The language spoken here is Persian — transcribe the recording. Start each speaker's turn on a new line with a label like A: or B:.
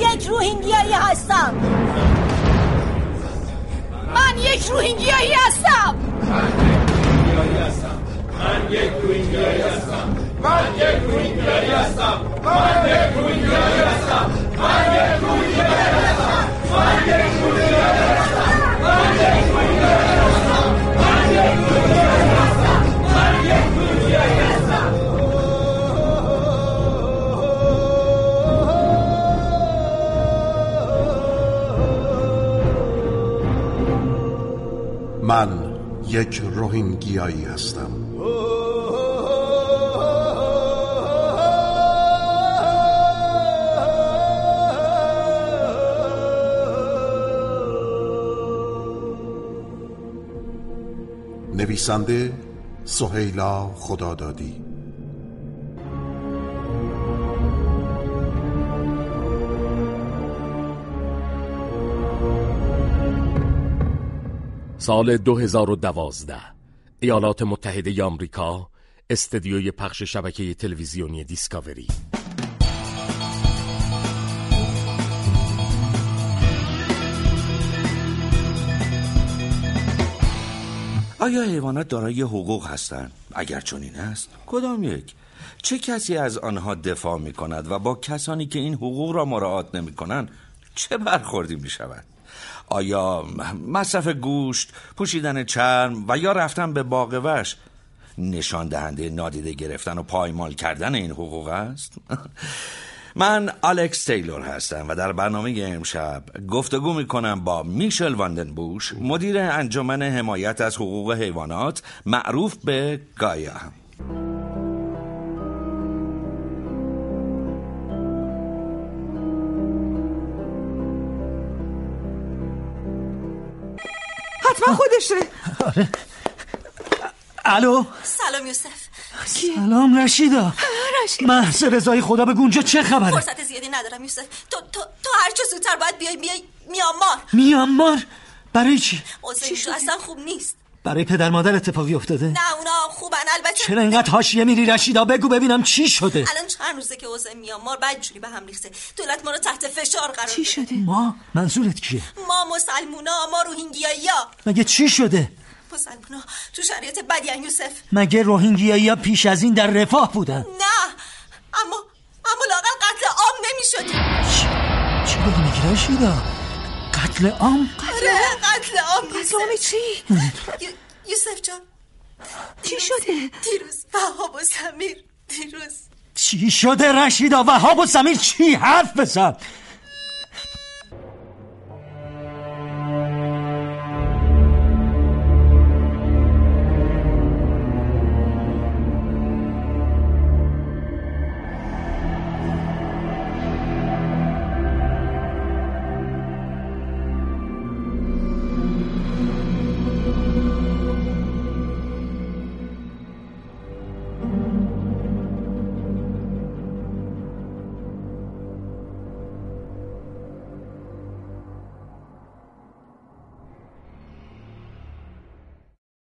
A: یک روهینگیایی هستم. من یک روهینگیایی هستم.
B: من یک روهینگیایی هستم. من یک روهینگیایی هستم. من یک روهینگیایی هستم. من یک روهینگیایی هستم. من یک روهینگیایی هستم. من یک روهینگیایی هستم. من یک روهینگیایی هستم. من یک روهینگیایی هستم.
C: من یک روهینگیایی هستم. نویسنده سهیلا خدادادی.
D: سال 2012 ایالات متحده آمریکا، استدیوی پخش شبکه تلویزیونی دیسکاوری.
E: آیا حیوانات دارای حقوق هستند؟ اگر چنین است، کدام یک؟ چه کسی از آنها دفاع می کند و با کسانی که این حقوق را مراعات نمی کنند چه برخوردی می شود؟ آیا مصرف گوشت، پوشیدن چرم و یا رفتن به باغ وحش نشان دهنده نادیده گرفتن و پایمال کردن این حقوق است؟ من الکس تیلور هستم و در برنامه امشب گفتگو میکنم با میشل واندنبوش، مدیر انجمن حمایت از حقوق حیوانات معروف به گایا.
F: حتما خودشه.
G: آره. الو.
A: سلام یوسف.
G: سلام رشیدا. محض رضای خدا بگو اونجا چه خبره؟
A: فرصت زیادی ندارم یوسف. تو هر چه زودتر باید بیای میانمار.
G: میانمار؟ برای چی؟
A: اوضاع اصلا خوب نیست.
G: برای پدر مادر اتفاقی افتاده؟
A: نه اونا خوبن البته.
G: چرا اینقدر حاشیه میری رشیدا؟ بگو ببینم چی شده.
A: الان چند روزه که اوضاع میانمار بدجوری به هم ریخته. دولت ما رو تحت فشار قرار داده.
F: چی شده؟
G: ما؟ منظورت کیه؟
A: ما مسلمونا، ما روهینگیایی‌ها.
G: مگه چی شده؟
A: مسلمونا تو شرایط بدی ان یوسف.
G: مگه روهینگیایی‌ها پیش از این در رفاه بودن؟
A: نه اما لااقل قتل عام نمی‌شدیم.
G: چی داری میگی رشیدا؟ قتل عام؟
A: قتل عام.
F: قتل عام چی؟
A: یوسف جان
F: چی شده؟
A: دیروز وهاب و سمیر.
G: چی شده رشیدا؟ وهاب و سمیر چی؟ حرف بزن.